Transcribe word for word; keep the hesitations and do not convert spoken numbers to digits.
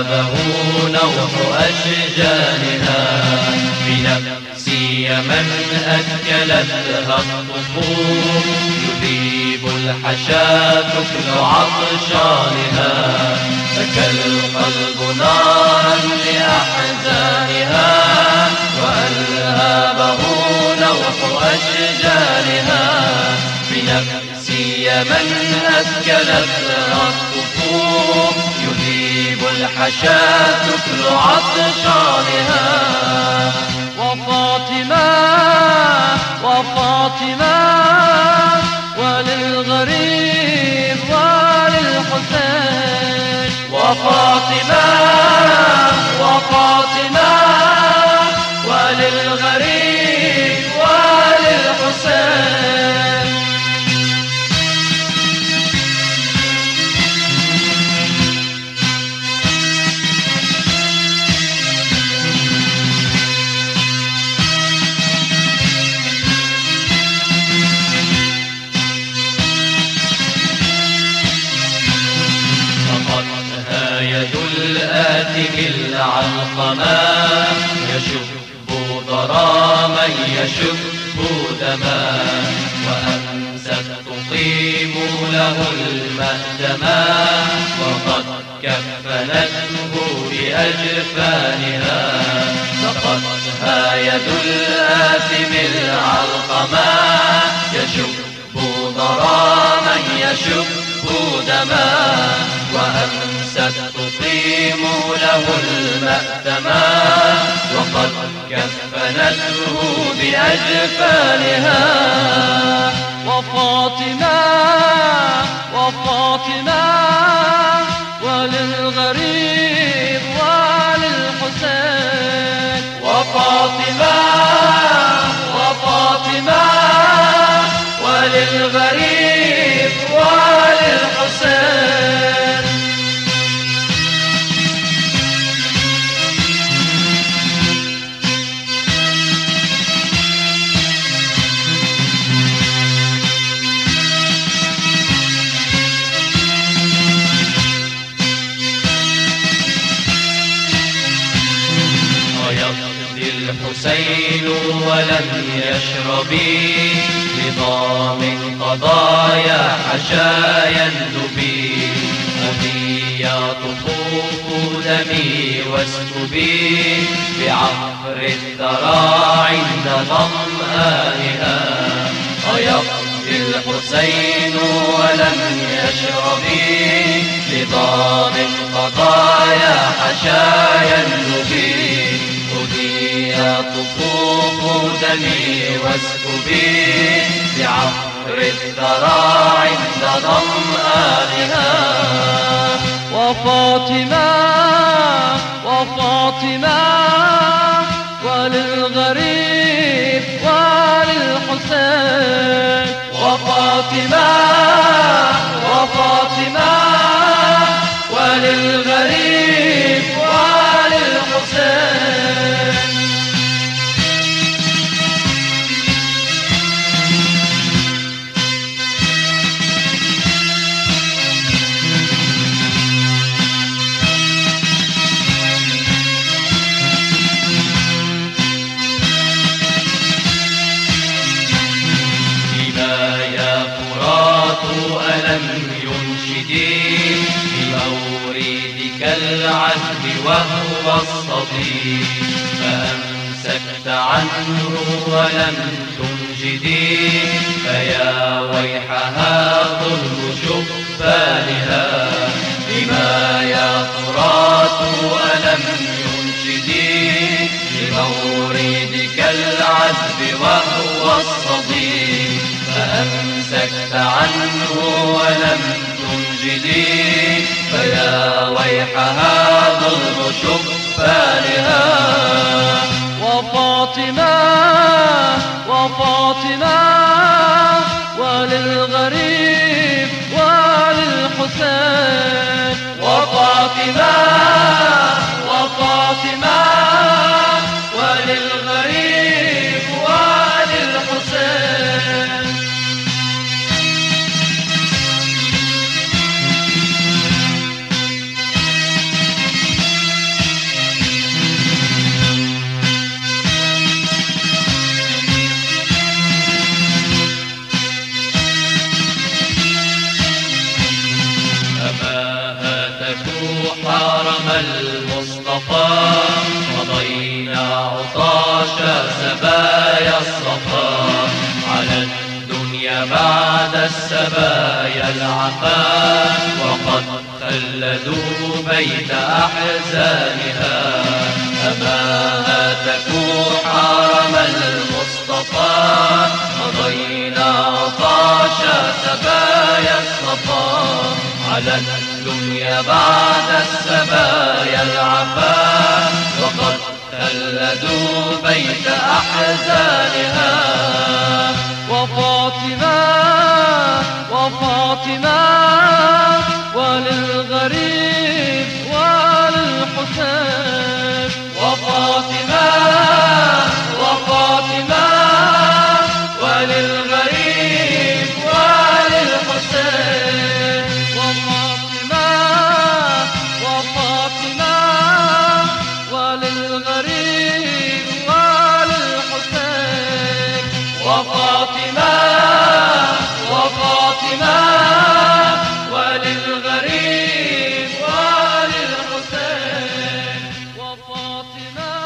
هابه نوح أشجانها بنفسي من أكلتها الطفول يذيب الحشا ثكل عطشانها بكى القلب نارا لأحزانها وألهابه نوح أشجانها بنفسي من أكلتها الطفول يذيب الحشا ثكل عطشانها وفاطمة وفاطمة وللغريب وللحسين وفاطمة وفاطمة وللغريب وللحسين يد الآتم العلقما يشب ضراما يشب دما وأمست تقيم له المأدما وقد كفنته بأجفانها سقتها يد الآتم العلقما يشب ضراما يشب دما وأمست تقيم له المأتما وقد كفنته بأجفانها وفاطمة وفاطمة وللغريب وللحسين وفاطمة وفاطمة وللغريب وللحسين ويقضي الحسين ولم يشربي نظام قضايا حشايا ذبي أبي يا طفوف دمي واسكبي بعفر الثرى عند ظمآنها ويقضي الحسين ولم يشربي نظام قضايا حشايا ذبي يا طفوف دمي واسكبي بعفر الثرى عند ظمآنها وفاطمة وفاطمة وللغريب وللحسين وفاطمة وفاطمة وللغريب وللحسين ألم ينشدي بموردك العذب وهو الصدي فأمسكت عنه ولم تنجدي فيا ويحها ظلم شبانها بما يا فرات ألم ينشدي بموردك العذب وهو الصدي فأمسكت عنه ولم تنجدي فيا ويحها ظلم شبانها وفاطمة وفاطمة وللغريب وللحسين وفاطمة وفاطمة وللغريب وللحسين حرم المصطفى مضينا عطاش سبايا الصفا على الدنيا بعد السبايا العفاف وقد خلدوا بيت أحزانها أما هاتكوا حرم المصطفى مضينا عطاش سبايا الصفا على الدنيا بعد السبايا العفاف وقد خلدوا بيت أحزانها وفاطمة وفاطمة وللغريب وللحسين وفاطمة وفاطمة وللغريب وللحسين وفاطمة وفاطمة وللغريب وللحسين وفاطمة وفاطمة وللغريب وللحسين وفاطمة